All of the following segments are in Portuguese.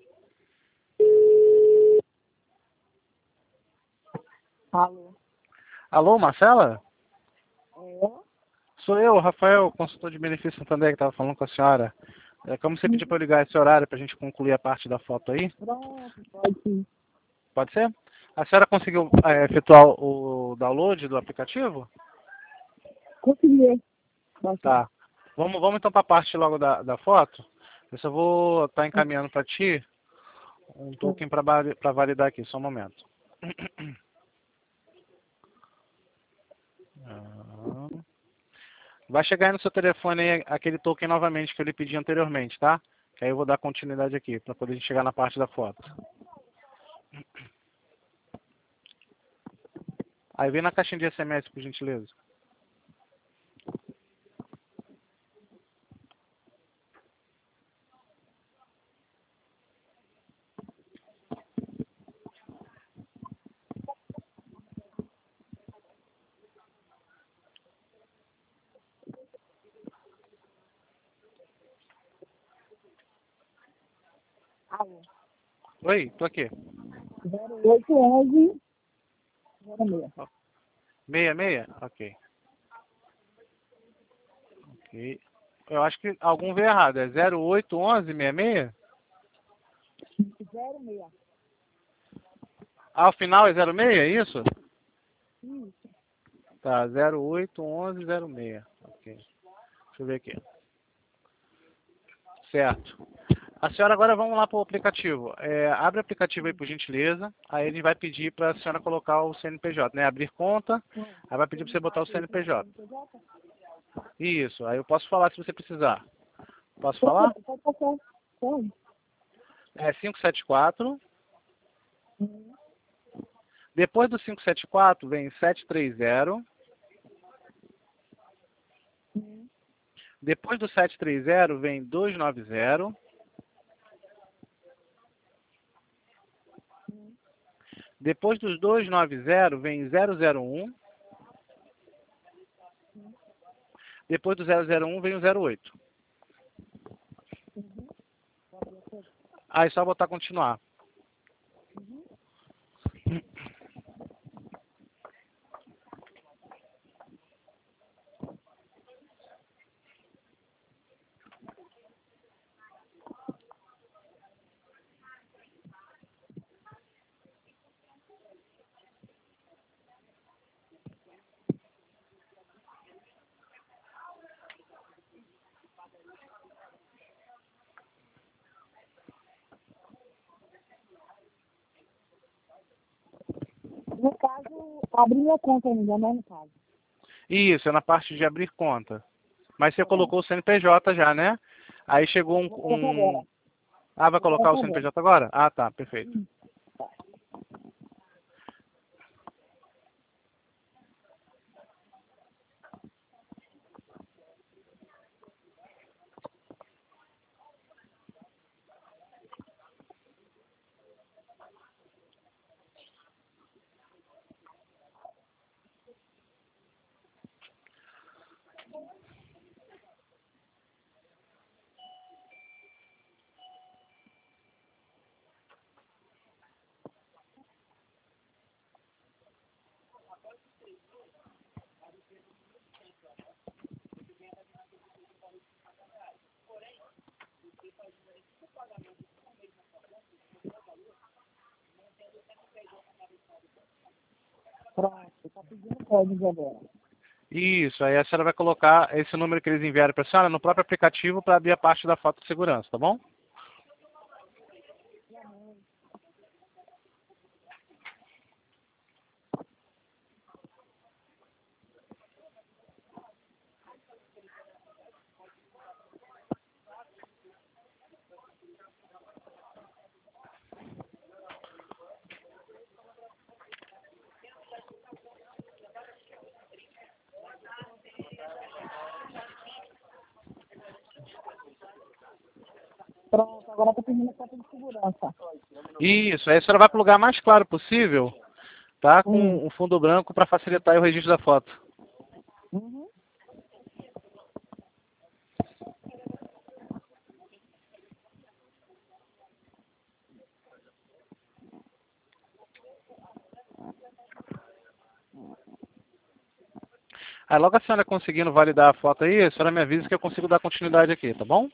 Alô? Alô, Marcela? É? Sou eu, Rafael, consultor de benefício Santander, que estava falando com a senhora. Como você pediu para eu ligar esse horário para a gente concluir a parte da foto aí? Pronto, pode sim. Pode ser? A senhora conseguiu efetuar o download do aplicativo? Consegui. Bastante. Tá. Vamos então para a parte logo da foto. Eu só vou estar encaminhando para ti um token para validar aqui, só um momento. Vai chegar aí no seu telefone aí aquele token novamente que eu lhe pedi anteriormente, tá? Que aí eu vou dar continuidade aqui, para poder chegar na parte da foto. Aí vem na caixinha de SMS, por gentileza. Alô? Oi, tô aqui. 0811 06. 66? Ok. Ok. Eu acho que algum veio errado. É 0811 66? 06. Ah, o final é 06, é isso? Isso. Tá, 0811 06. Ok. Deixa eu ver aqui. Certo. A senhora agora vamos lá para o aplicativo. Abre o aplicativo aí, por gentileza. Aí ele vai pedir para a senhora colocar o CNPJ, né? Abrir conta. Aí vai pedir para você botar o CNPJ. Isso. Aí eu posso falar se você precisar. Posso falar? Pode passar. Pode. É 574. Depois do 574 vem 730. Depois do 730 vem 290. Depois dos 290 vem 001. Depois do 001 vem o 08. Aí só botar continuar. No caso, abri minha conta ainda, né, no caso. Isso, é na parte de abrir conta. Mas você colocou o CNPJ já, né? Aí chegou Vou colocar agora. Ah, vai Vou colocar o colocar agora. CNPJ agora? Ah, tá, perfeito. Pronto, tá pedindo código agora. Isso, aí a senhora vai colocar esse número que eles enviaram para a senhora no próprio aplicativo para abrir a parte da foto de segurança, tá bom? Pronto, agora tá pedindo foto de segurança. Isso, aí a senhora vai para o lugar mais claro possível, tá? Hum. Com o fundo branco para facilitar o registro da foto. Uhum. Aí logo a senhora conseguindo validar a foto aí, a senhora me avisa que eu consigo dar continuidade aqui, tá bom?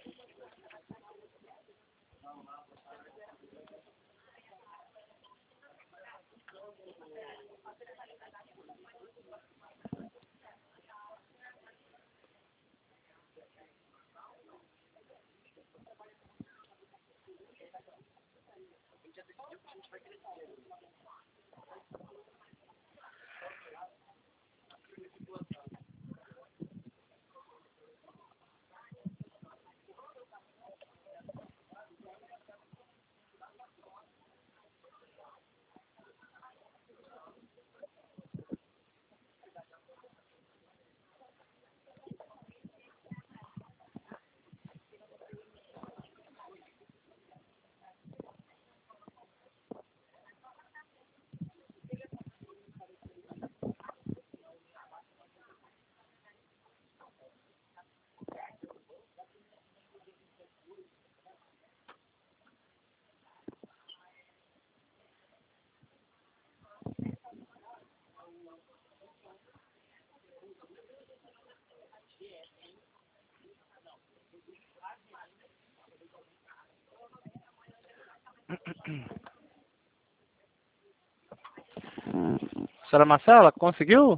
Senhora Marcela, conseguiu?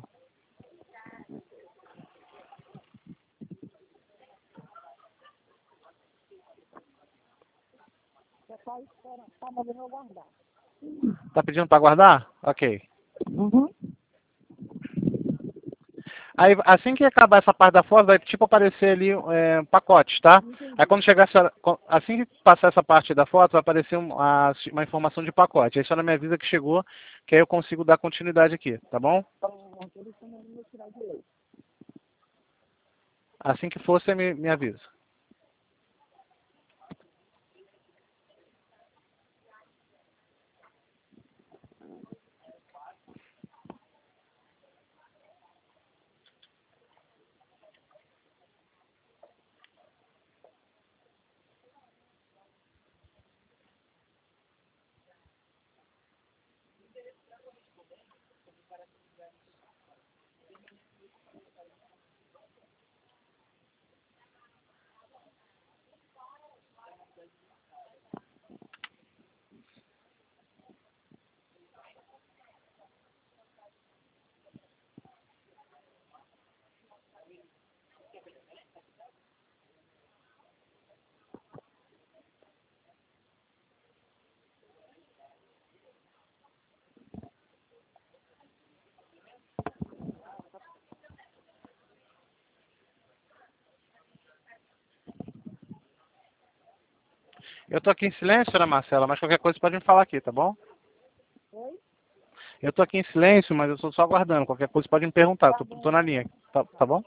Você tá esperando, tá mandando eu guardar. Tá pedindo para guardar? Ok. Uhum. Aí assim que acabar essa parte da foto, vai tipo aparecer ali pacotes, tá? Aí quando chegar, assim que passar essa parte da foto, vai aparecer uma informação de pacote. Aí a senhora me avisa que chegou, que aí eu consigo dar continuidade aqui, tá bom? Eles estão mandando eu tirar de leite. Assim que for, você me avisa. Eu tô aqui em silêncio, senhora Marcela, mas qualquer coisa você pode me falar aqui, tá bom? Oi? Eu tô aqui em silêncio, mas eu estou só aguardando. Qualquer coisa você pode me perguntar, tô na linha, tá bom?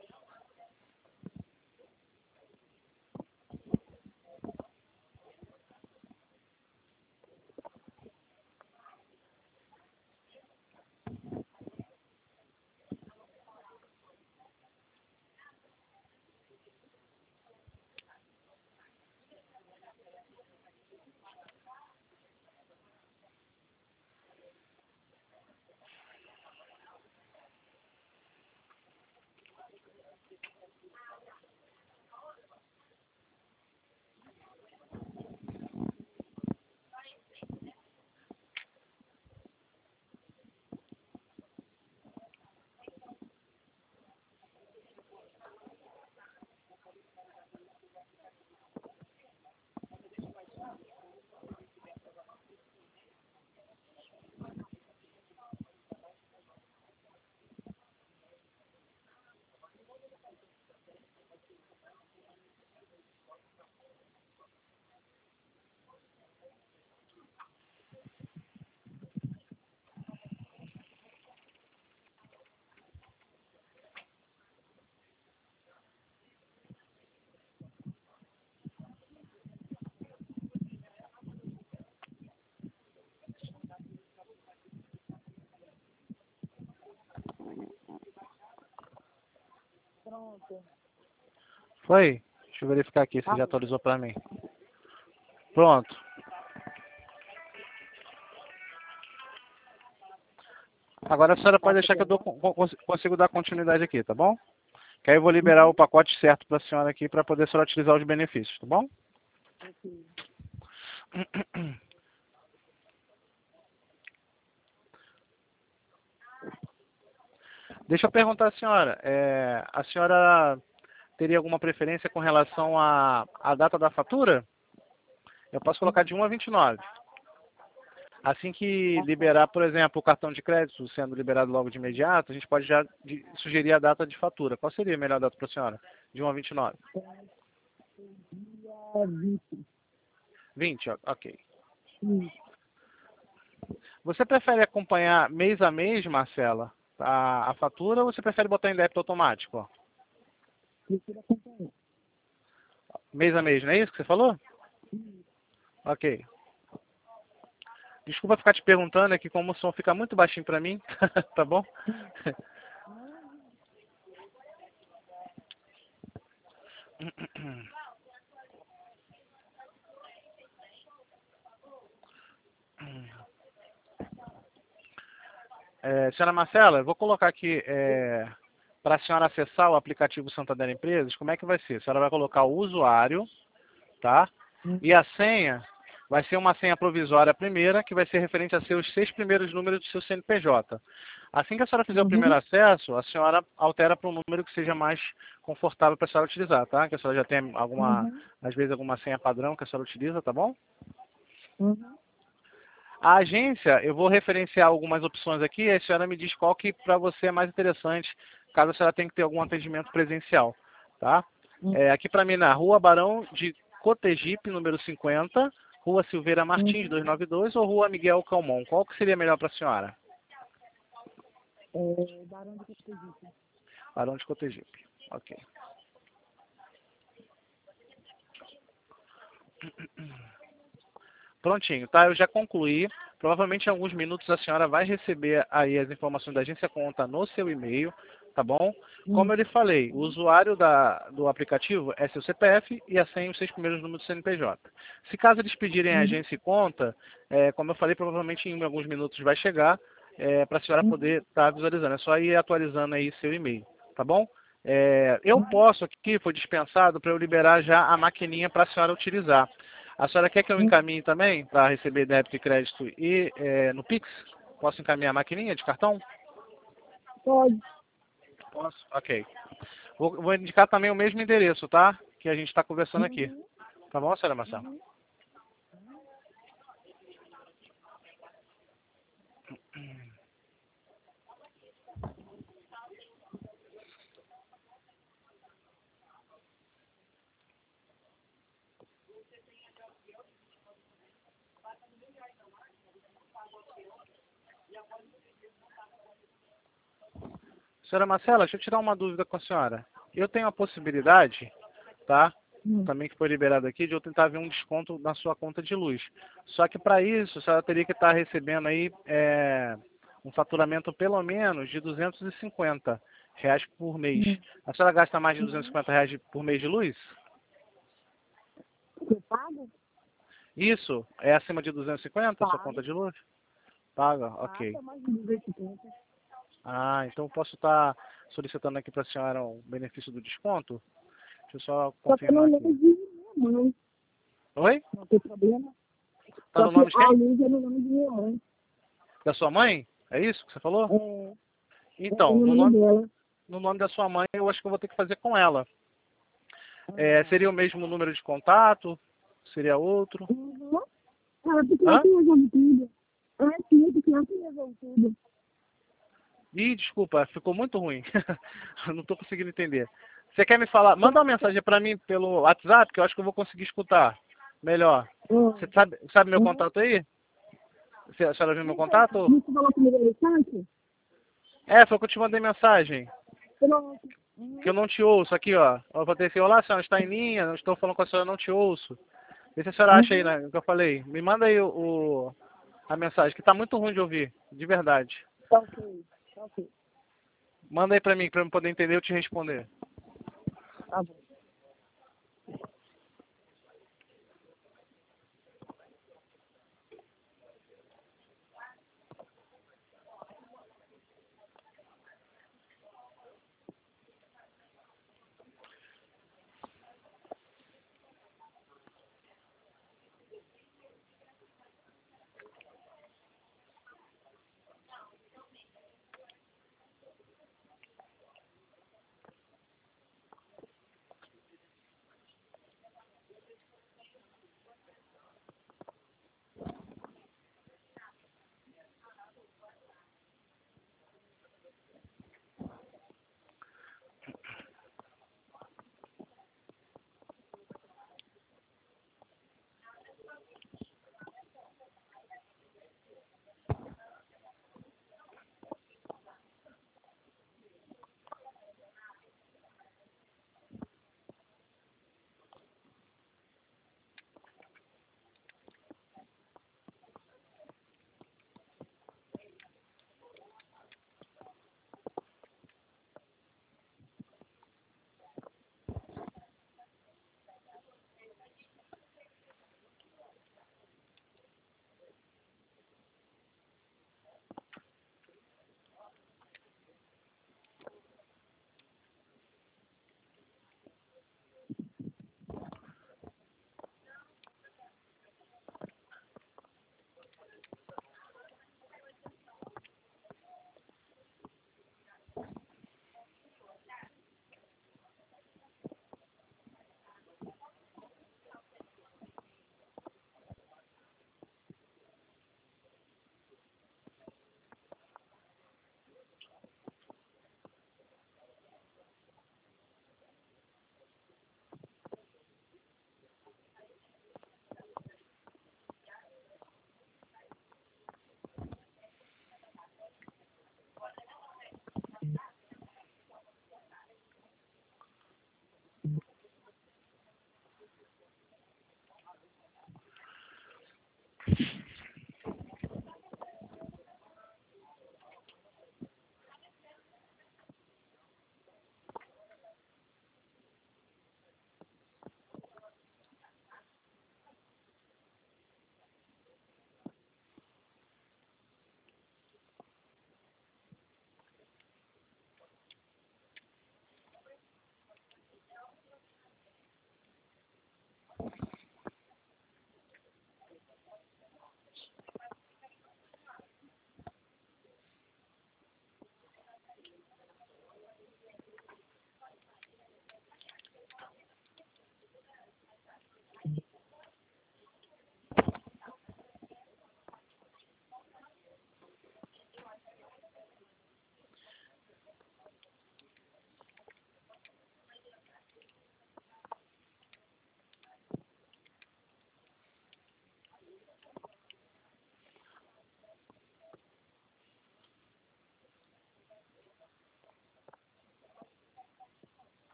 Pronto. Foi? Deixa eu verificar aqui se já atualizou pra mim. Pronto. Agora a senhora pode deixar que eu consigo dar continuidade aqui, tá bom? Que aí eu vou liberar o pacote certo para a senhora aqui para poder a senhora utilizar os benefícios, tá bom? Ok. Deixa eu perguntar à senhora, a senhora teria alguma preferência com relação à data da fatura? Eu posso colocar de 1 a 29. Assim que liberar, por exemplo, o cartão de crédito sendo liberado logo de imediato, a gente pode já sugerir a data de fatura. Qual seria a melhor data para a senhora? De 1 a 29. Dia 20. 20, ok. Sim. Você prefere acompanhar mês a mês, Marcela, a fatura, ou você prefere botar em débito automático? Ó? Prefiro acompanhar. Mês a mês, não é isso que você falou? Ok. Desculpa ficar te perguntando, é que como o som fica muito baixinho para mim, tá bom? Senhora Marcela, eu vou colocar aqui para a senhora acessar o aplicativo Santander Empresas, como é que vai ser? A senhora vai colocar o usuário, tá? E a senha vai ser uma senha provisória primeira, que vai ser referente a seus 6 primeiros números do seu CNPJ. Assim que a senhora fizer o primeiro acesso, a senhora altera para um número que seja mais confortável para a senhora utilizar, tá? Que a senhora já tem às vezes alguma senha padrão que a senhora utiliza, tá bom? A agência, eu vou referenciar algumas opções aqui, e a senhora me diz qual que para você é mais interessante, caso a senhora tenha que ter algum atendimento presencial, tá? Aqui para mim na Rua Barão de Cotegipe, número 50, Rua Silveira Martins, 292, ou Rua Miguel Calmon? Qual que seria melhor para a senhora? Barão de Cotegipe. Barão de Cotegipe, ok. Prontinho, tá? Eu já concluí. Provavelmente em alguns minutos a senhora vai receber aí as informações da agência conta no seu e-mail, tá bom? Como eu lhe falei, o usuário do aplicativo é seu CPF e a senha os 6 primeiros números do CNPJ. Se caso eles pedirem a agência e conta, como eu falei, provavelmente em alguns minutos vai chegar para a senhora poder estar visualizando. É só ir atualizando aí seu e-mail, tá bom? Eu posso aqui, foi dispensado para eu liberar já a maquininha para a senhora utilizar. A senhora quer que eu encaminhe também para receber débito e crédito e no Pix? Posso encaminhar a maquininha de cartão? Pode. Posso? Ok. Vou indicar também o mesmo endereço, tá? Que a gente está conversando aqui. Tá bom, senhora Marcela? Senhora Marcela, deixa eu tirar uma dúvida com a senhora. Eu tenho a possibilidade, tá? Também que foi liberado aqui, de eu tentar ver um desconto na sua conta de luz. Só que para isso, a senhora teria que estar recebendo aí um faturamento pelo menos de R$ 250 por mês. A senhora gasta mais de R$ 250 por mês de luz? Você paga? Isso? É acima de 250 a sua Paga. conta de luz? Paga, ok. Paga mais de 250. Ah, então eu posso estar solicitando aqui para a senhora um benefício do desconto? Deixa eu só Só que eu não confirmar lembro aqui. de minha mãe. Oi? Não tem problema. Tá Só no que nome de a quem? luz é no nome de minha mãe. Da sua mãe? É isso que você falou? É Então, no nome dela. no nome da sua mãe, eu acho que eu vou ter que fazer com ela. Seria o mesmo número de contato? Seria outro? Ela porque ela Hã? que resolve tudo. Ela é tia, porque ela que resolve tudo. Ih, desculpa, ficou muito ruim. Eu não estou conseguindo entender. Você quer me falar? Manda uma mensagem para mim pelo WhatsApp, que eu acho que eu vou conseguir escutar melhor. Você sabe meu contato aí? A senhora viu meu contato? Você falou comigo no instante? Foi que eu te mandei mensagem. Pronto. Que eu não te ouço. Aqui, ó. Eu vou ter que olá, senhora, está em linha. Não estou falando com a senhora, não te ouço. Vê se a senhora acha aí, né, o que eu falei. Me manda aí a mensagem, que tá muito ruim de ouvir. De verdade. Tá ok. Tá ok. Manda aí para mim eu poder entender e eu te responder. Tá bom.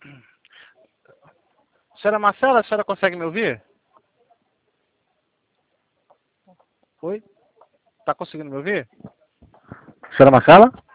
Senhora Marcela, a senhora consegue me ouvir? Oi? Tá conseguindo me ouvir? Senhora Marcela?